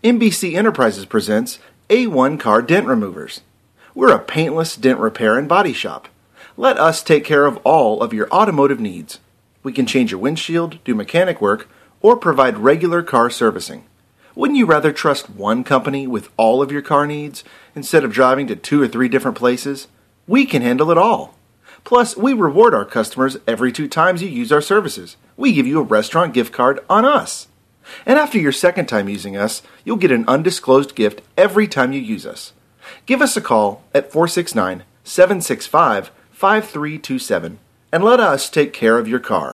NBC Enterprises presents A1 Car Dent Removers. We're a paintless dent repair and body shop. Let us take care of all of your automotive needs. We can change your windshield, do mechanic work, or provide regular car servicing. Wouldn't you rather trust one company with all of your car needs instead of driving to 2 or 3 different places? We can handle it all. Plus, we reward our customers every 2 times you use our services. We give you a restaurant gift card on us. And after your second time using us, you'll get an undisclosed gift every time you use us. Give us a call at 469-765-5327 and let us take care of your car.